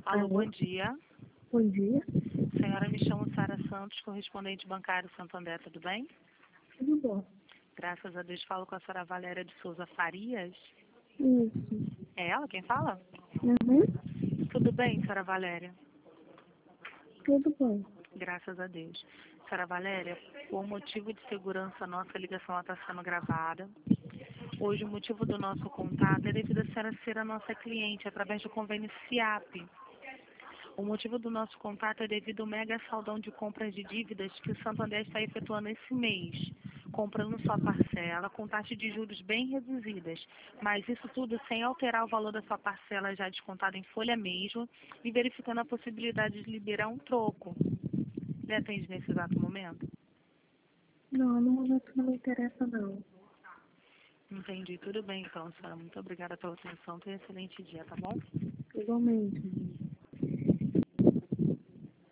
Alô, bom dia. Bom dia. Senhora, me chamo Sara Santos, correspondente bancário Santander, tudo bem? Tudo bom? Graças a Deus, falo com a senhora Valéria de Souza Farias. Isso. É ela quem fala? Uhum. Tudo bem, senhora Valéria? Tudo bom. Graças a Deus. Senhora Valéria, por motivo de segurança, nossa ligação está sendo gravada. Hoje, o motivo do nosso contato é devido a senhora ser a nossa cliente através do convênio SIAP. O motivo do nosso contato é devido ao mega saldão de compras de dívidas que o Santander está efetuando esse mês, comprando sua parcela com taxas de juros bem reduzidas, mas isso tudo sem alterar o valor da sua parcela já descontada em folha mesmo e verificando a possibilidade de liberar um troco. Lhe atende nesse exato momento? Não, no momento não me interessa, não. Entendi. Tudo bem, então, senhora. Muito obrigada pela atenção. Tenha um excelente dia, tá bom? Igualmente.